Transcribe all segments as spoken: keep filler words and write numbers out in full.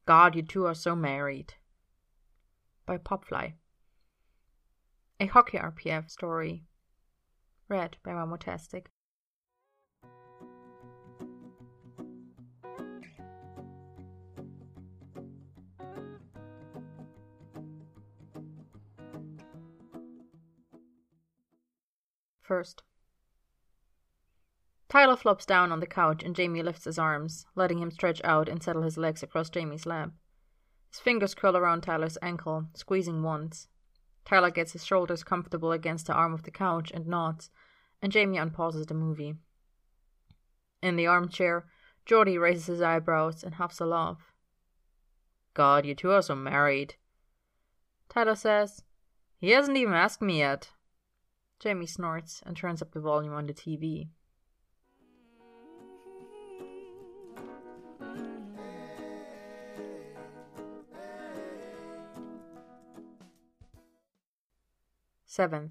God, you two are so married. By Popfly. A Hockey R P F story. Read by Mamotastic. First. Tyler flops down on the couch and Jamie lifts his arms, letting him stretch out and settle his legs across Jamie's lap. His fingers curl around Tyler's ankle, squeezing once. Tyler gets his shoulders comfortable against the arm of the couch and nods, and Jamie unpauses the movie. In the armchair, Jordy raises his eyebrows and huffs a laugh. God, you two are so married. Tyler says, He hasn't even asked me yet. Jamie snorts and turns up the volume on the T V. Seventh.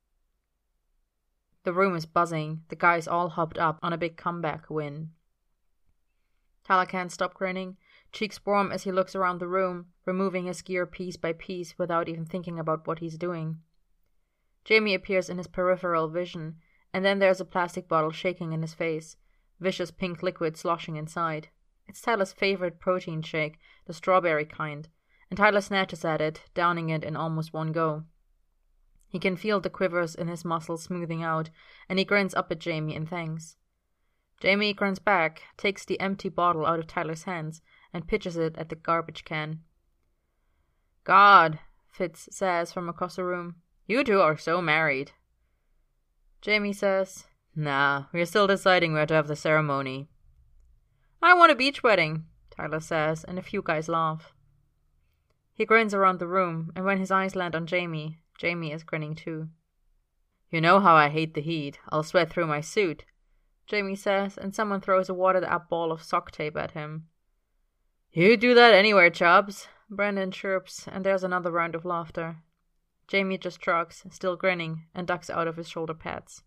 The room is buzzing, the guys all hopped up on a big comeback win. Tyler can't stop grinning, cheeks warm as he looks around the room, removing his gear piece by piece without even thinking about what he's doing. Jamie appears in his peripheral vision, and then there's a plastic bottle shaking in his face, vicious pink liquid sloshing inside. It's Tyler's favorite protein shake, the strawberry kind, and Tyler snatches at it, downing it in almost one go. He can feel the quivers in his muscles smoothing out, and he grins up at Jamie in thanks. Jamie grins back, takes the empty bottle out of Tyler's hands, and pitches it at the garbage can. God, Fitz says from across the room. You two are so married. Jamie says, Nah, we're still deciding where to have the ceremony. I want a beach wedding, Tyler says, and a few guys laugh. He grins around the room, and when his eyes land on Jamie, Jamie is grinning too. You know how I hate the heat. I'll sweat through my suit, Jamie says, and someone throws a wadded-up ball of sock tape at him. You do that anywhere, Chubbs, Brandon chirps, and there's another round of laughter. Jamie just shrugs, still grinning, and ducks out of his shoulder pads.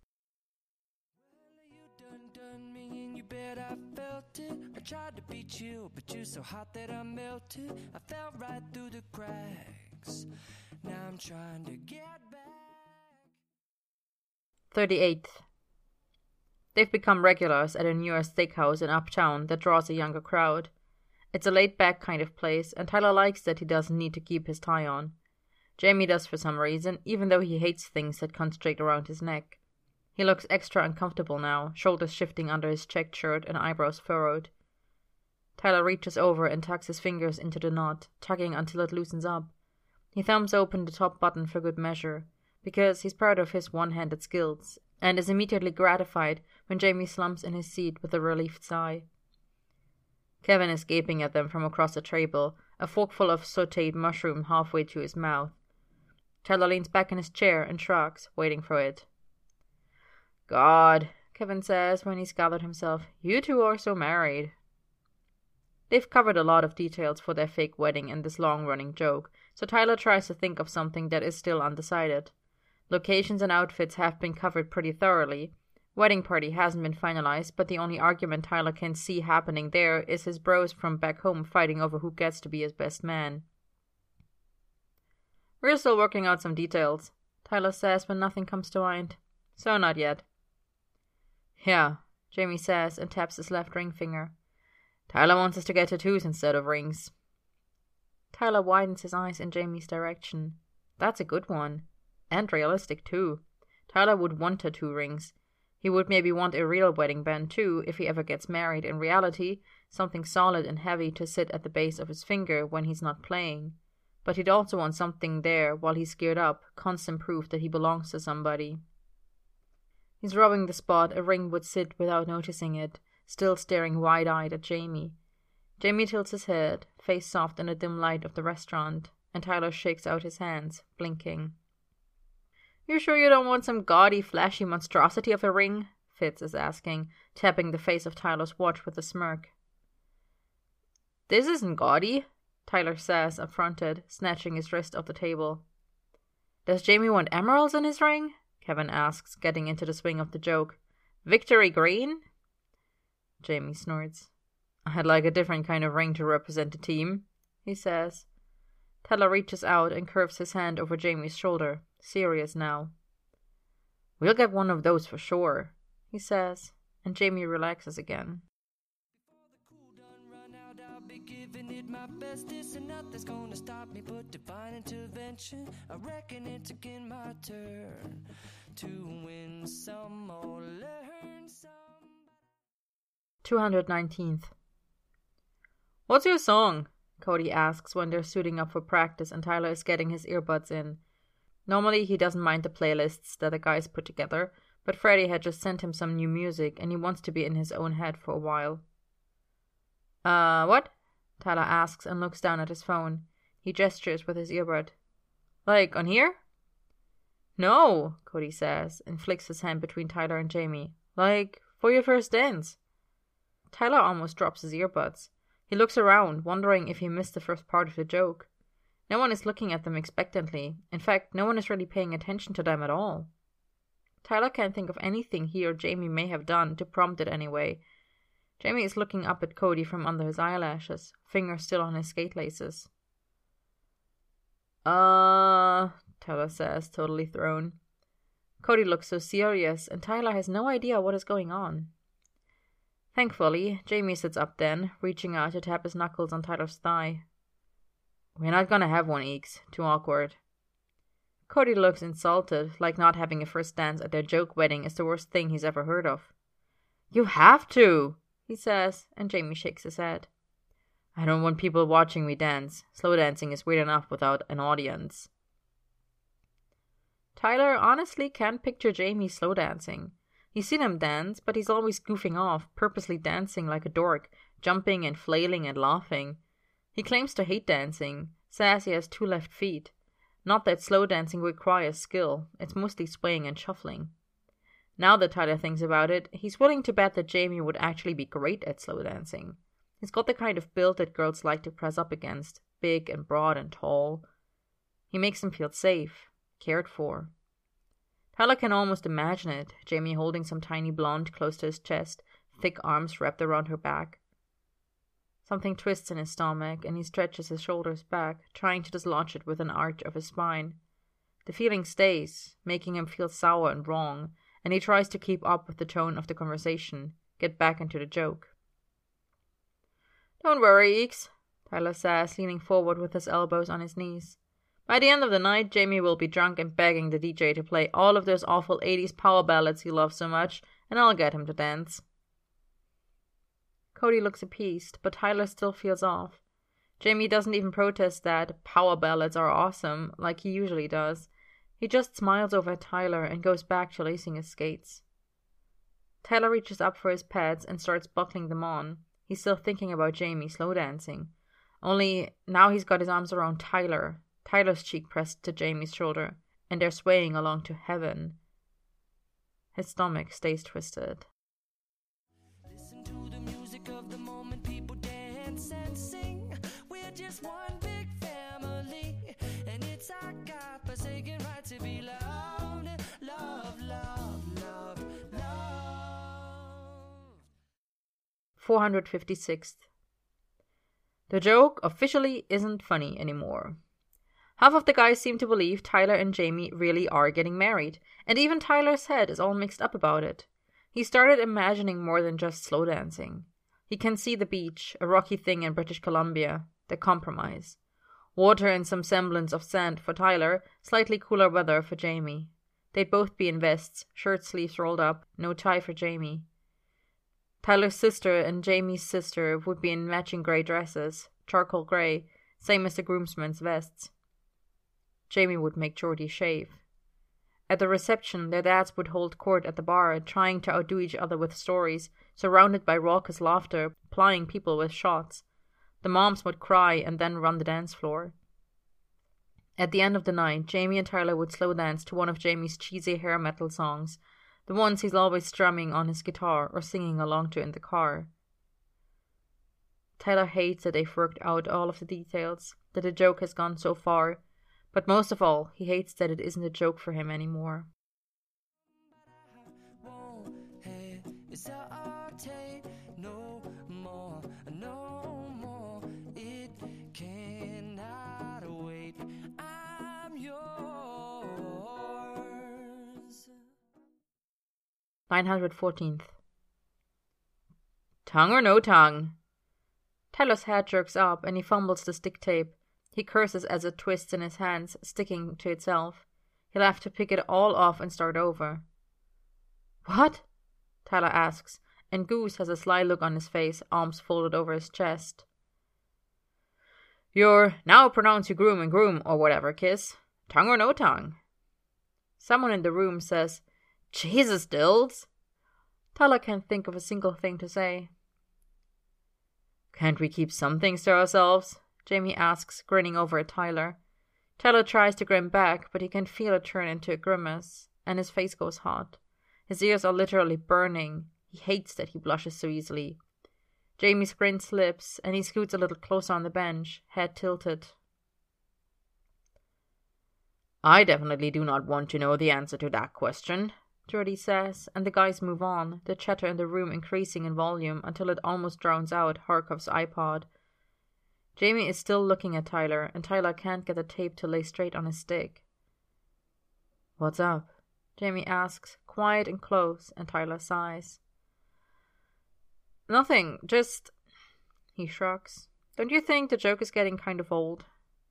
I tried to beat you, but you're so hot that I melted. I fell right through the cracks. Now I'm trying to get back. thirty-eighth. They've become regulars at a newer steakhouse in Uptown that draws a younger crowd. It's a laid-back kind of place, and Tyler likes that he doesn't need to keep his tie on. Jamie does for some reason, even though he hates things that constrict around his neck. He looks extra uncomfortable now, shoulders shifting under his checked shirt and eyebrows furrowed. Tyler reaches over and tucks his fingers into the knot, tugging until it loosens up. He thumbs open the top button for good measure, because he's proud of his one-handed skills, and is immediately gratified when Jamie slumps in his seat with a relieved sigh. Kevin is gaping at them from across the table, a forkful of sautéed mushroom halfway to his mouth. Tyler leans back in his chair and shrugs, waiting for it. God, Kevin says when he's gathered himself, you two are so married. They've covered a lot of details for their fake wedding in this long-running joke, so Tyler tries to think of something that is still undecided. Locations and outfits have been covered pretty thoroughly. Wedding party hasn't been finalized, but the only argument Tyler can see happening there is his bros from back home fighting over who gets to be his best man. We're still working out some details, Tyler says when nothing comes to mind. So not yet. Yeah, Jamie says and taps his left ring finger. Tyler wants us to get tattoos instead of rings. Tyler widens his eyes in Jamie's direction. That's a good one. And realistic too. Tyler would want tattoo rings. He would maybe want a real wedding band too if he ever gets married in reality, something solid and heavy to sit at the base of his finger when he's not playing. But he'd also want something there while he's geared up, constant proof that he belongs to somebody. He's rubbing the spot a ring would sit without noticing it, still staring wide-eyed at Jamie. Jamie tilts his head, face soft in the dim light of the restaurant, and Tyler shakes out his hands, blinking. You sure you don't want some gaudy, flashy monstrosity of a ring? Fitz is asking, tapping the face of Tyler's watch with a smirk. This isn't gaudy, Tyler says, affronted, snatching his wrist off the table. Does Jamie want emeralds in his ring? Kevin asks, getting into the swing of the joke. Victory green? Jamie snorts. I'd like a different kind of ring to represent the team, he says. Tyler reaches out and curves his hand over Jamie's shoulder, serious now. We'll get one of those for sure, he says, and Jamie relaxes again. I'll be giving it my best. This and nothing's gonna stop me but divine intervention. I reckon it's again my turn to win some or learn some. two hundred nineteenth. What's your song? Cody asks when they're suiting up for practice and Tyler is getting his earbuds in. Normally he doesn't mind the playlists that the guys put together, but Freddie had just sent him some new music and he wants to be in his own head for a while. Uh, what? Tyler asks and looks down at his phone. He gestures with his earbud. Like, on here? No, Cody says, and flicks his hand between Tyler and Jamie. Like, for your first dance. Tyler almost drops his earbuds. He looks around, wondering if he missed the first part of the joke. No one is looking at them expectantly. In fact, no one is really paying attention to them at all. Tyler can't think of anything he or Jamie may have done to prompt it anyway. Jamie is looking up at Cody from under his eyelashes, fingers still on his skate laces. Uh, Tyler says, totally thrown. Cody looks so serious, and Tyler has no idea what is going on. Thankfully, Jamie sits up then, reaching out to tap his knuckles on Tyler's thigh. We're not gonna have one, Eeks. Too awkward. Cody looks insulted, like not having a first dance at their joke wedding is the worst thing he's ever heard of. You have to, he says, and Jamie shakes his head. I don't want people watching me dance. Slow dancing is weird enough without an audience. Tyler honestly can't picture Jamie slow dancing. He's seen him dance, but he's always goofing off, purposely dancing like a dork, jumping and flailing and laughing. He claims to hate dancing, says he has two left feet. Not that slow dancing requires skill, it's mostly swaying and shuffling. Now that Tyler thinks about it, he's willing to bet that Jamie would actually be great at slow dancing. He's got the kind of build that girls like to press up against, big and broad and tall. He makes them feel safe, cared for. Tyler can almost imagine it, Jamie holding some tiny blonde close to his chest, thick arms wrapped around her back. Something twists in his stomach, and he stretches his shoulders back, trying to dislodge it with an arch of his spine. The feeling stays, making him feel sour and wrong, and he tries to keep up with the tone of the conversation, get back into the joke. Don't worry, Eeks, Tyler says, leaning forward with his elbows on his knees. By the end of the night, Jamie will be drunk and begging the D J to play all of those awful eighties power ballads he loves so much, and I'll get him to dance. Cody looks appeased, but Tyler still feels off. Jamie doesn't even protest that power ballads are awesome, like he usually does. He just smiles over at Tyler and goes back to lacing his skates. Tyler reaches up for his pads and starts buckling them on. He's still thinking about Jamie slow dancing. Only now he's got his arms around Tyler, Tyler's cheek pressed to Jamie's shoulder, and they're swaying along to Heaven. His stomach stays twisted. Listen to the music of the moment, people dance and sing. We're just one big family, and it's our God-forsaken right to be loved, love, love, love, love. four hundred fifty-sixth. The joke officially isn't funny anymore. Half of the guys seem to believe Tyler and Jamie really are getting married, and even Tyler's head is all mixed up about it. He started imagining more than just slow dancing. He can see the beach, a rocky thing in British Columbia, the compromise. Water and some semblance of sand for Tyler, slightly cooler weather for Jamie. They'd both be in vests, shirt sleeves rolled up, no tie for Jamie. Tyler's sister and Jamie's sister would be in matching grey dresses, charcoal grey, same as the groomsmen's vests. Jamie would make Jordy shave. At the reception, their dads would hold court at the bar, trying to outdo each other with stories, surrounded by raucous laughter, plying people with shots. The moms would cry and then run the dance floor. At the end of the night, Jamie and Tyler would slow dance to one of Jamie's cheesy hair metal songs, the ones he's always strumming on his guitar or singing along to in the car. Tyler hates that they've worked out all of the details, that the joke has gone so far, but most of all, he hates that it isn't a joke for him anymore. No more, no more, it can't nine hundred fourteenth. Tongue or no tongue? Tyler's head jerks up and he fumbles the stick tape. He curses as it twists in his hands, sticking to itself. He'll have to pick it all off and start over. What? Tyler asks, and Goose has a sly look on his face, arms folded over his chest. You're now pronounce you groom and groom, or whatever, kiss. Tongue or no tongue? Someone in the room says, Jesus, Dills. Tyler can't think of a single thing to say. Can't we keep some things to ourselves? Jamie asks, grinning over at Tyler. Tyler tries to grin back, but he can feel it turn into a grimace, and his face goes hot. His ears are literally burning. He hates that he blushes so easily. Jamie's grin slips, and he scoots a little closer on the bench, head tilted. I definitely do not want to know the answer to that question, Geordie says, and the guys move on, the chatter in the room increasing in volume until it almost drowns out Harkov's iPod. Jamie is still looking at Tyler, and Tyler can't get the tape to lay straight on his stick. What's up? Jamie asks, quiet and close, and Tyler sighs. Nothing, just... He shrugs. Don't you think the joke is getting kind of old?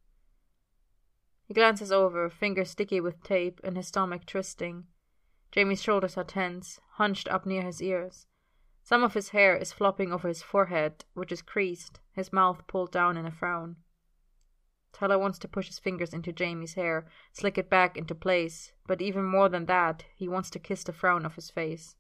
He glances over, fingers sticky with tape and his stomach twisting. Jamie's shoulders are tense, hunched up near his ears. Some of his hair is flopping over his forehead, which is creased, his mouth pulled down in a frown. Tyler wants to push his fingers into Jamie's hair, slick it back into place, but even more than that, he wants to kiss the frown off his face.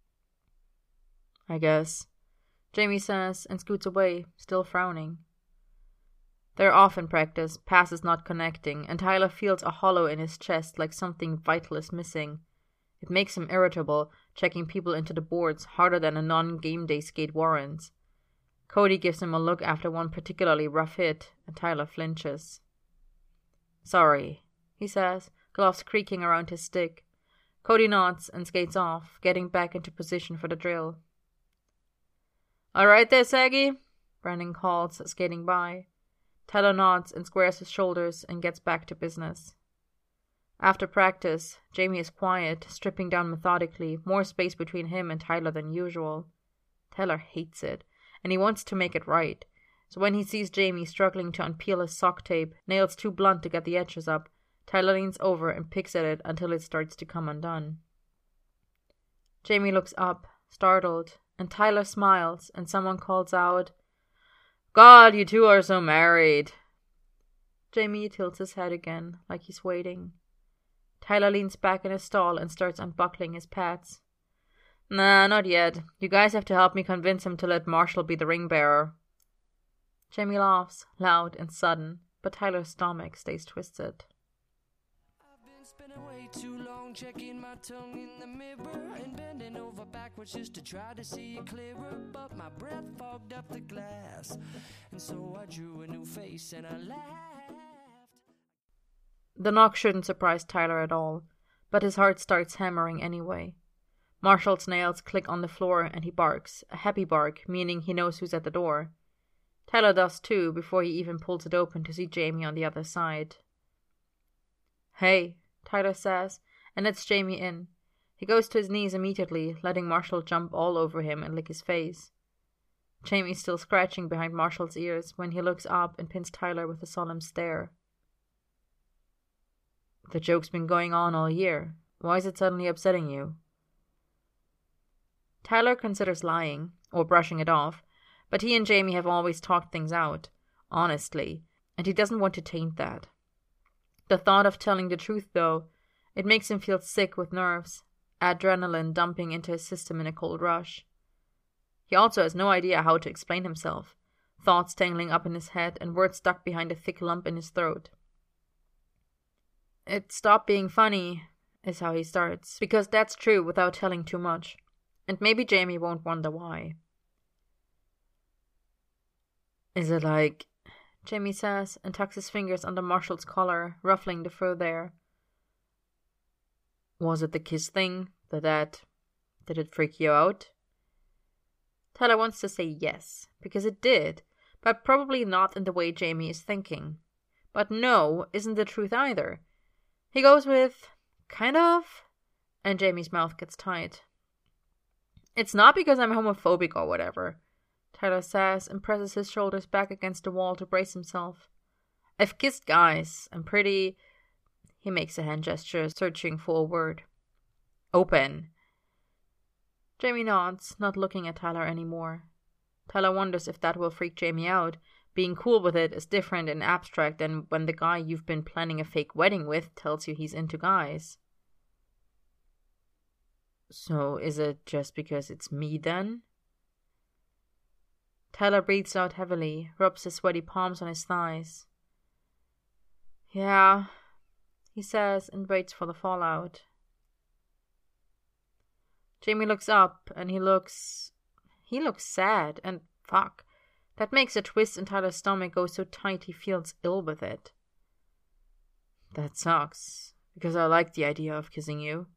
I guess, Jamie says, and scoots away, still frowning. They're off in practice, passes not connecting, and Tyler feels a hollow in his chest like something vital is missing. It makes him irritable, checking people into the boards harder than a non-game day skate warrants. Cody gives him a look after one particularly rough hit, and Tyler flinches. Sorry, he says, gloves creaking around his stick. Cody nods and skates off, getting back into position for the drill. All right there, Saggy, Brandon calls, skating by. Tyler nods and squares his shoulders and gets back to business. After practice, Jamie is quiet, stripping down methodically, more space between him and Tyler than usual. Tyler hates it, and he wants to make it right. So when he sees Jamie struggling to unpeel his sock tape, nails too blunt to get the edges up, Tyler leans over and picks at it until it starts to come undone. Jamie looks up, startled, and Tyler smiles, and someone calls out, God, you two are so married. Jamie tilts his head again, like he's waiting. Tyler leans back in his stall and starts unbuckling his pads. Nah, not yet. You guys have to help me convince him to let Marshall be the ring bearer. Jamie laughs, loud and sudden, but Tyler's stomach stays twisted. I've been spending way too long checking my tongue in the mirror and bending over backwards just to try to see it clearer, but my breath fogged up the glass, and so I drew a new face and I laughed. The knock shouldn't surprise Tyler at all, but his heart starts hammering anyway. Marshall's nails click on the floor and he barks, a happy bark, meaning he knows who's at the door. Tyler does too, before he even pulls it open to see Jamie on the other side. Hey, Tyler says, and lets Jamie in. He goes to his knees immediately, letting Marshall jump all over him and lick his face. Jamie's still scratching behind Marshall's ears when he looks up and pins Tyler with a solemn stare. The joke's been going on all year. Why is it suddenly upsetting you? Tyler considers lying, or brushing it off, but he and Jamie have always talked things out, honestly, and he doesn't want to taint that. The thought of telling the truth, though, it makes him feel sick with nerves, adrenaline dumping into his system in a cold rush. He also has no idea how to explain himself, thoughts tangling up in his head and words stuck behind a thick lump in his throat. It stopped being funny, is how he starts, because that's true without telling too much, and maybe Jamie won't wonder why. Is it like, Jamie says, and tucks his fingers under Marshall's collar, ruffling the fur there. Was it the kiss thing? Did that... did it freak you out? Tyler wants to say yes, because it did, but probably not in the way Jamie is thinking. But no isn't the truth either. He goes with, kind of, and Jamie's mouth gets tight. It's not because I'm homophobic or whatever, Tyler says and presses his shoulders back against the wall to brace himself. I've kissed guys. I'm pretty... He makes a hand gesture, searching for a word. Open. Jamie nods, not looking at Tyler anymore. Tyler wonders if that will freak Jamie out. Being cool with it is different and abstract than when the guy you've been planning a fake wedding with tells you he's into guys. So is it just because it's me then? Tyler breathes out heavily, rubs his sweaty palms on his thighs. Yeah, he says and waits for the fallout. Jamie looks up and he looks... He looks sad and fuck. That makes a twist in Tyler's stomach go so tight he feels ill with it. That sucks, because I like the idea of kissing you.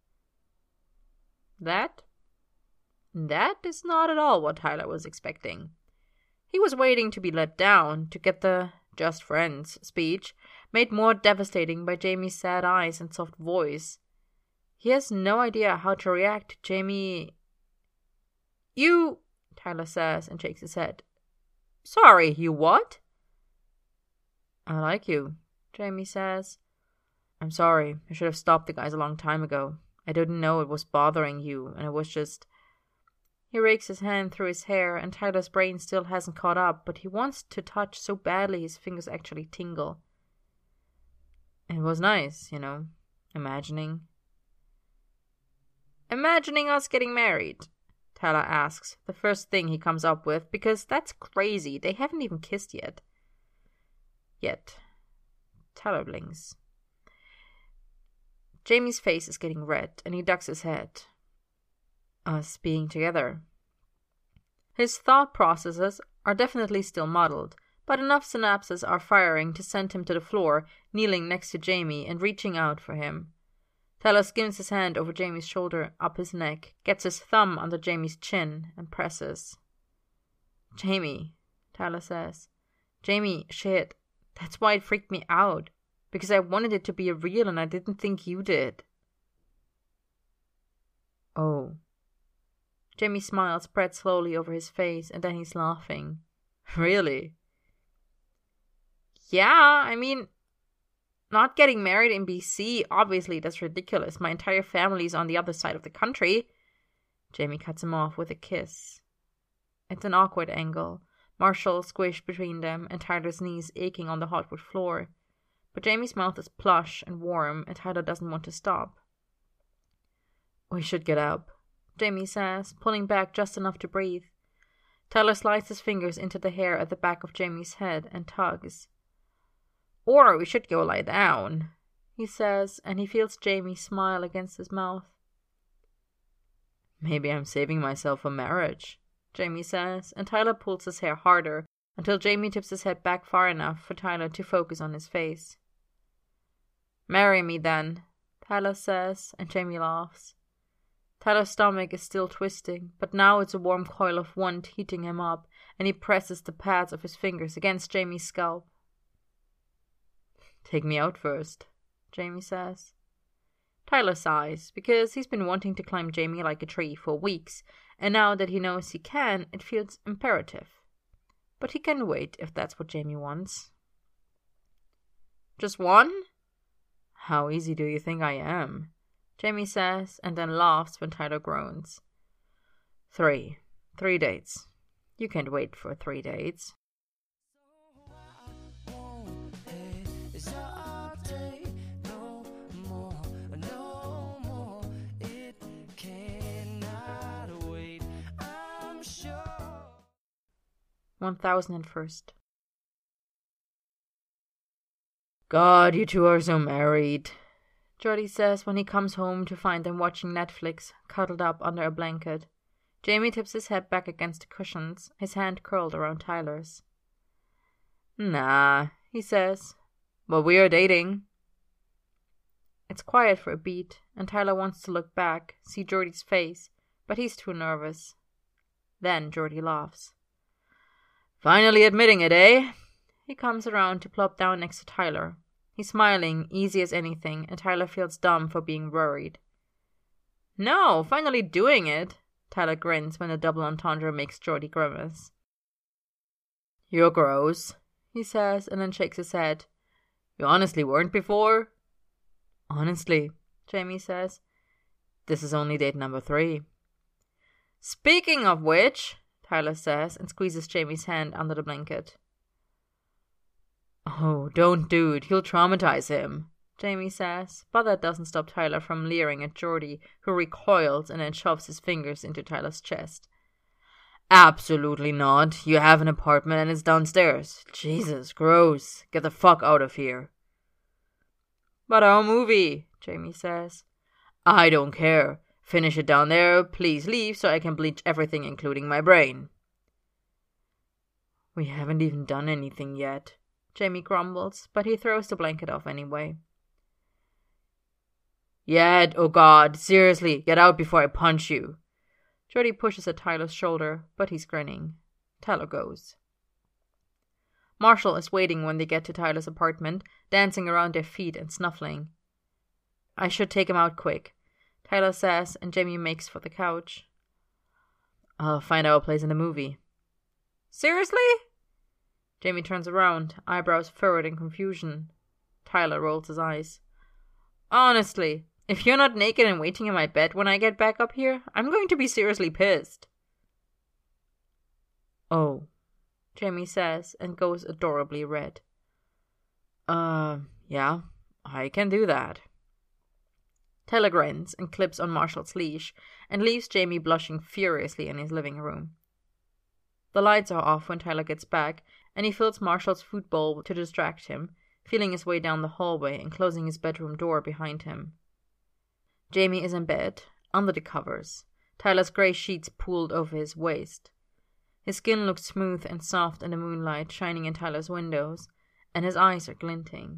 That? That is not at all what Tyler was expecting. He was waiting to be let down, to get the just friends speech made more devastating by Jamie's sad eyes and soft voice. He has no idea how to react to Jamie. You, Tyler says and shakes his head. Sorry, you what? I like you, Jamie says. I'm sorry, I should have stopped the guys a long time ago. I didn't know it was bothering you, and it was just... He rakes his hand through his hair, and Tyler's brain still hasn't caught up, but he wants to touch so badly his fingers actually tingle. It was nice, you know, imagining. Imagining us getting married, Tyler asks, the first thing he comes up with, because that's crazy. They haven't even kissed yet. Yet. Tyler blinks. Jamie's face is getting red, and he ducks his head. Us being together. His thought processes are definitely still muddled, but enough synapses are firing to send him to the floor, kneeling next to Jamie and reaching out for him. Tyler skims his hand over Jamie's shoulder, up his neck, gets his thumb under Jamie's chin, and presses. Jamie, Tyler says. Jamie, shit, that's why it freaked me out. Because I wanted it to be real and I didn't think you did. Oh. Jamie's smile spreads slowly over his face and then he's laughing. Really? Yeah, I mean, not getting married in B C, obviously that's ridiculous. My entire family's on the other side of the country. Jamie cuts him off with a kiss. It's an awkward angle, Marshall squished between them and Tyler's knees aching on the hardwood floor. But Jamie's mouth is plush and warm, and Tyler doesn't want to stop. We should get up, Jamie says, pulling back just enough to breathe. Tyler slides his fingers into the hair at the back of Jamie's head and tugs. Or we should go lie down, he says, and he feels Jamie smile against his mouth. Maybe I'm saving myself for marriage, Jamie says, and Tyler pulls his hair harder until Jamie tips his head back far enough for Tyler to focus on his face. Marry me then, Tyler says, and Jamie laughs. Tyler's stomach is still twisting, but now it's a warm coil of want heating him up, and he presses the pads of his fingers against Jamie's scalp. Take me out first, Jamie says. Tyler sighs, because he's been wanting to climb Jamie like a tree for weeks, and now that he knows he can, it feels imperative. But he can wait if that's what Jamie wants. Just one? How easy do you think I am? Jamie says, and then laughs when Tyler groans. Three. Three dates. You can't wait for three dates. One thousand and first. God, you two are so married, Jordy says when he comes home to find them watching Netflix, cuddled up under a blanket. Jamie tips his head back against the cushions, his hand curled around Tyler's. Nah, he says, but we are dating. It's quiet for a beat, and Tyler wants to look back, see Jordy's face, but he's too nervous. Then Jordy laughs. Finally admitting it, eh? He comes around to plop down next to Tyler. He's smiling, easy as anything, and Tyler feels dumb for being worried. No, finally doing it, Tyler grins when the double entendre makes Jordy grimace. You're gross, he says, and then shakes his head. You honestly weren't before? Honestly, Jamie says. This is only date number three. Speaking of which, Tyler says, and squeezes Jamie's hand under the blanket. Oh, don't do it. You'll traumatize him, Jamie says, but that doesn't stop Tyler from leering at Jordy, who recoils and then shoves his fingers into Tyler's chest. Absolutely not. You have an apartment and it's downstairs. Jesus, gross. Get the fuck out of here. But our movie, Jamie says. I don't care. Finish it down there. Please leave so I can bleach everything, including my brain. We haven't even done anything yet, Jamie grumbles, but he throws the blanket off anyway. Yet, oh God, seriously, get out before I punch you. Jordy pushes at Tyler's shoulder, but he's grinning. Tyler goes. Marshall is waiting when they get to Tyler's apartment, dancing around their feet and snuffling. I should take him out quick, Tyler says, and Jamie makes for the couch. I'll find our place in the movie. Seriously? Jamie turns around, eyebrows furrowed in confusion. Tyler rolls his eyes. Honestly, if you're not naked and waiting in my bed when I get back up here, I'm going to be seriously pissed. Oh, Jamie says, and goes adorably red. Uh, yeah, I can do that. Tyler grins and clips on Marshall's leash and leaves Jamie blushing furiously in his living room. The lights are off when Tyler gets back, and he fills Marshall's food bowl to distract him, feeling his way down the hallway and closing his bedroom door behind him. Jamie is in bed, under the covers, Tyler's grey sheets pulled over his waist. His skin looks smooth and soft in the moonlight shining in Tyler's windows, and his eyes are glinting.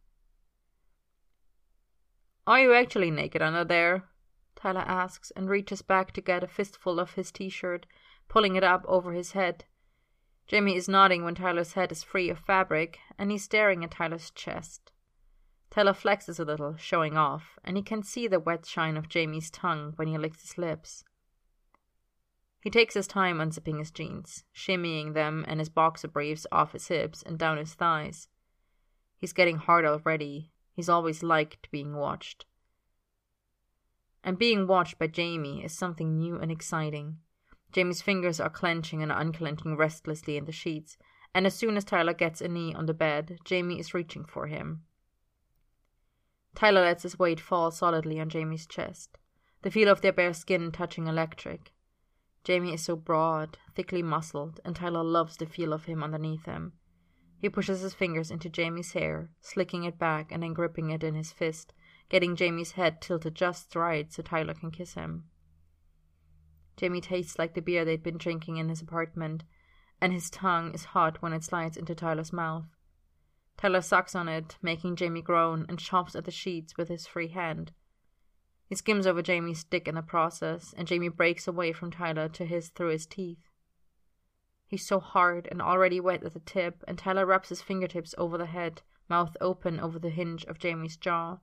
Are you actually naked under there? Tyler asks and reaches back to get a fistful of his t-shirt, pulling it up over his head. Jamie is nodding when Tyler's head is free of fabric, and he's staring at Tyler's chest. Tyler flexes a little, showing off, and he can see the wet shine of Jamie's tongue when he licks his lips. He takes his time unzipping his jeans, shimmying them and his boxer briefs off his hips and down his thighs. He's getting hard already. He's always liked being watched. And being watched by Jamie is something new and exciting. Jamie's fingers are clenching and unclenching restlessly in the sheets, and as soon as Tyler gets a knee on the bed, Jamie is reaching for him. Tyler lets his weight fall solidly on Jamie's chest, the feel of their bare skin touching electric. Jamie is so broad, thickly muscled, and Tyler loves the feel of him underneath him. He pushes his fingers into Jamie's hair, slicking it back and then gripping it in his fist, getting Jamie's head tilted just right so Tyler can kiss him. Jamie tastes like the beer they'd been drinking in his apartment, and his tongue is hot when it slides into Tyler's mouth. Tyler sucks on it, making Jamie groan, and chops at the sheets with his free hand. He skims over Jamie's dick in the process, and Jamie breaks away from Tyler to hiss through his teeth. He's so hard and already wet at the tip, and Tyler wraps his fingertips over the head, mouth open over the hinge of Jamie's jaw.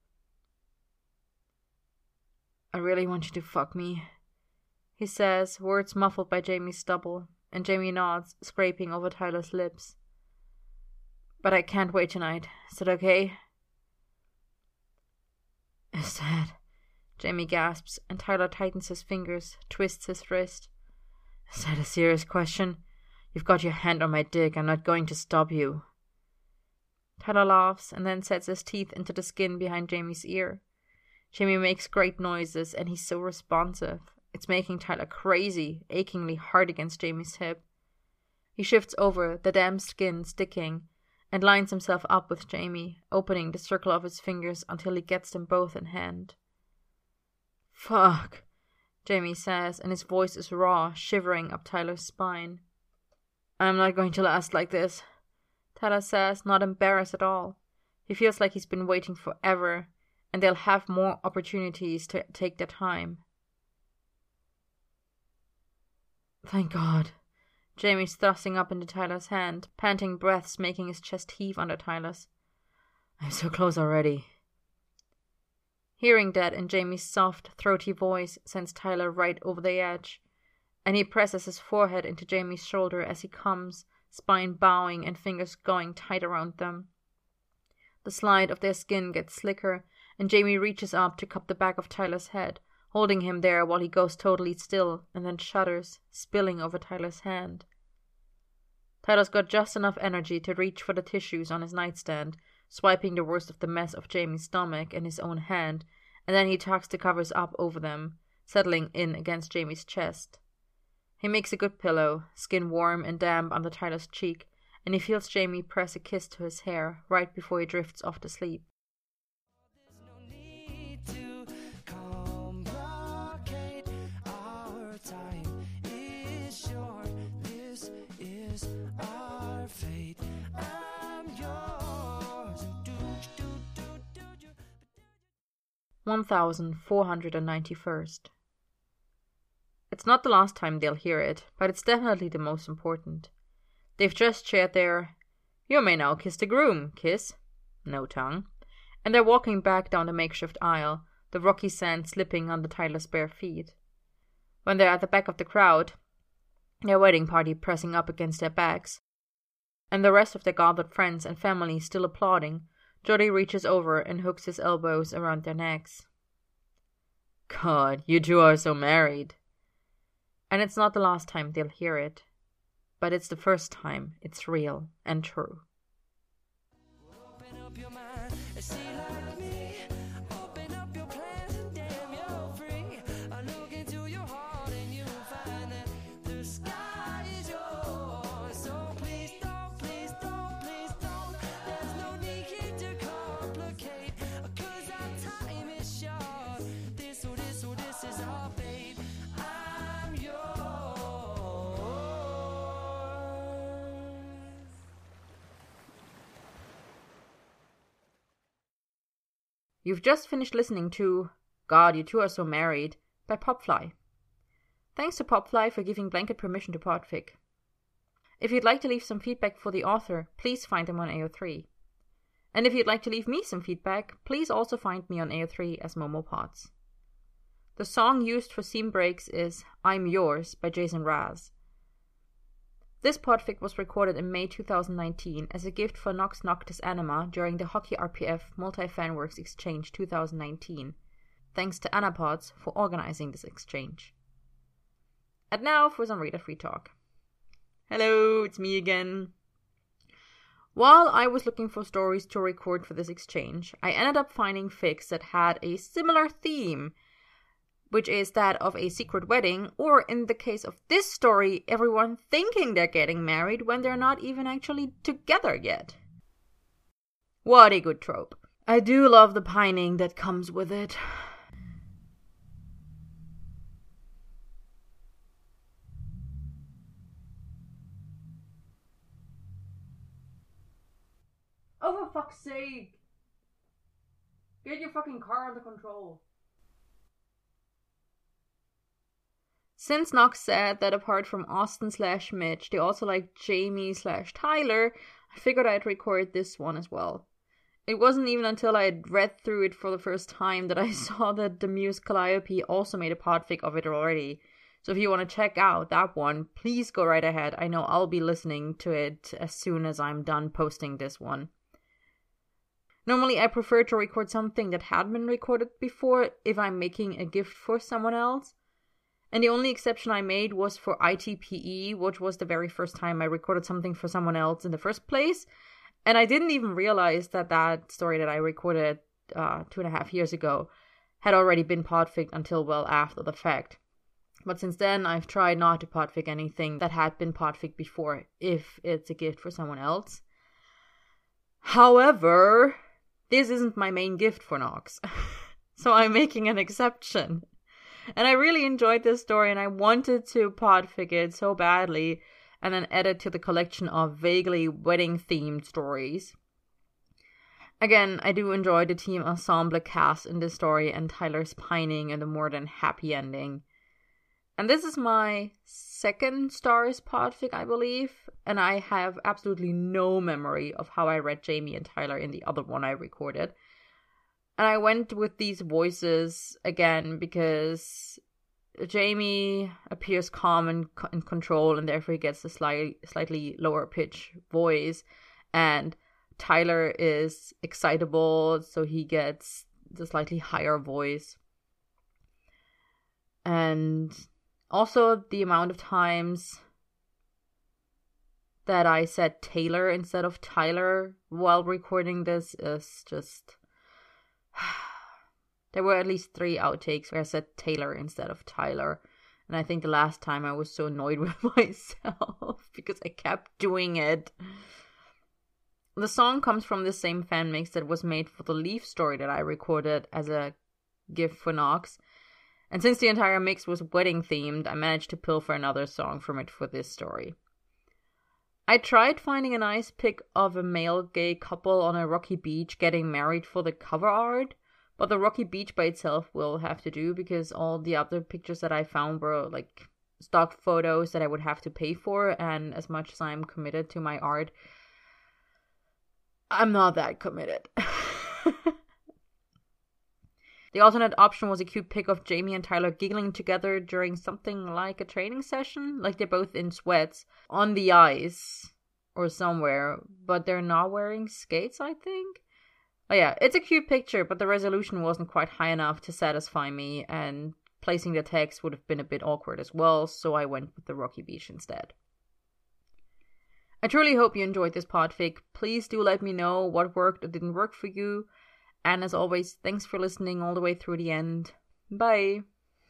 I really want you to fuck me, he says, words muffled by Jamie's stubble, and Jamie nods, scraping over Tyler's lips. But I can't wait tonight. Is that okay? Is that... Jamie gasps, and Tyler tightens his fingers, twists his wrist. Is that a serious question? You've got your hand on my dick. I'm not going to stop you. Tyler laughs, and then sets his teeth into the skin behind Jamie's ear. Jamie makes great noises, and he's so responsive. It's making Tyler crazy, achingly hard against Jamie's hip. He shifts over, the damp skin sticking, and lines himself up with Jamie, opening the circle of his fingers until he gets them both in hand. Fuck, Jamie says, and his voice is raw, shivering up Tyler's spine. I'm not going to last like this, Tyler says, not embarrassed at all. He feels like he's been waiting forever, and they'll have more opportunities to take their time. Thank God. Jamie's thrusting up into Tyler's hand, panting breaths making his chest heave under Tyler's. I'm so close already. Hearing that in Jamie's soft, throaty voice sends Tyler right over the edge, and he presses his forehead into Jamie's shoulder as he comes, spine bowing and fingers going tight around them. The slide of their skin gets slicker, and Jamie reaches up to cup the back of Tyler's head, holding him there while he goes totally still and then shudders, spilling over Tyler's hand. Tyler's got just enough energy to reach for the tissues on his nightstand, swiping the worst of the mess of Jamie's stomach in his own hand, and then he tucks the covers up over them, settling in against Jamie's chest. He makes a good pillow, skin warm and damp under Tyler's cheek, and he feels Jamie press a kiss to his hair right before he drifts off to sleep. one thousand four hundred ninety-first. It's not the last time they'll hear it, but it's definitely the most important. They've just shared their "You may now kiss the groom" kiss, no tongue, and they're walking back down the makeshift aisle, the rocky sand slipping under Tyler's bare feet. When they're at the back of the crowd, their wedding party pressing up against their backs, and the rest of their gathered friends and family still applauding, Jody reaches over and hooks his elbows around their necks. "God, you two are so married." And it's not the last time they'll hear it, but it's the first time it's real and true. Open up your mind and see like me. Open up your plans and damn, you're free. I look into your heart and you'll find that the sky is yours. So please don't, please don't, please don't. There's no need to complicate, 'cause our time is short. This or this or this is our fate. I'm yours. You've just finished listening to God, You Two Are So Married by Popfly. Thanks to Popfly for giving blanket permission to podfic. If you'd like to leave some feedback for the author, please find them on A O three. And if you'd like to leave me some feedback, please also find me on A O three as Momopods. The song used for scene breaks is I'm Yours by Jason Raz. This podfic was recorded in May two thousand nineteen as a gift for Nox Noctis Anima during the Hockey R P F Multi-Fanworks Exchange two thousand nineteen. Thanks to Anapods for organizing this exchange. And now for some Reader Free Talk. Hello, it's me again. While I was looking for stories to record for this exchange, I ended up finding fics that had a similar theme, which is that of a secret wedding, or in the case of this story, everyone thinking they're getting married when they're not even actually together yet. What a good trope. I do love the pining that comes with it. Oh, for fuck's sake! Get your fucking car under control. Since Nox said that apart from Austin slash Mitch, they also like Jamie slash Tyler, I figured I'd record this one as well. It wasn't even until I had read through it for the first time that I saw that the Muse Calliope also made a podfic of it already. So if you want to check out that one, please go right ahead. I know I'll be listening to it as soon as I'm done posting this one. Normally I prefer to record something that had been recorded before if I'm making a gift for someone else. And the only exception I made was for I T P E, which was the very first time I recorded something for someone else in the first place. And I didn't even realize that that story that I recorded uh, two and a half years ago had already been podfic until well after the fact. But since then, I've tried not to podfic anything that had been podfic before, if it's a gift for someone else. However, this isn't my main gift for Nox, so I'm making an exception. And I really enjoyed this story, and I wanted to podfic it so badly, and then add it to the collection of vaguely wedding-themed stories. Again, I do enjoy the team ensemble cast in this story, and Tyler's pining and the more than happy ending. And this is my second Stars podfic, I believe, and I have absolutely no memory of how I read Jamie and Tyler in the other one I recorded. And I went with these voices again because Jamie appears calm and in control, and therefore he gets a slight, slightly lower pitch voice. And Tyler is excitable, so he gets the slightly higher voice. And also the amount of times that I said Taylor instead of Tyler while recording this is just... There were at least three outtakes where I said Taylor instead of Tyler. And I think the last time I was so annoyed with myself because I kept doing it. The song comes from the same fan mix that was made for the Leaf story that I recorded as a gift for Knox. And since the entire mix was wedding themed, I managed to pilfer another song from it for this story. I tried finding a nice pic of a male gay couple on a rocky beach getting married for the cover art, but the rocky beach by itself will have to do because all the other pictures that I found were like stock photos that I would have to pay for, and as much as I'm committed to my art, I'm not that committed. The alternate option was a cute pic of Jamie and Tyler giggling together during something like a training session. Like they're both in sweats on the ice or somewhere, but they're not wearing skates, I think. Oh yeah, it's a cute picture, but the resolution wasn't quite high enough to satisfy me, and placing the text would have been a bit awkward as well, so I went with the rocky beach instead. I truly hope you enjoyed this podfic. Please do let me know what worked or didn't work for you. And as always, thanks for listening all the way through the end. Bye!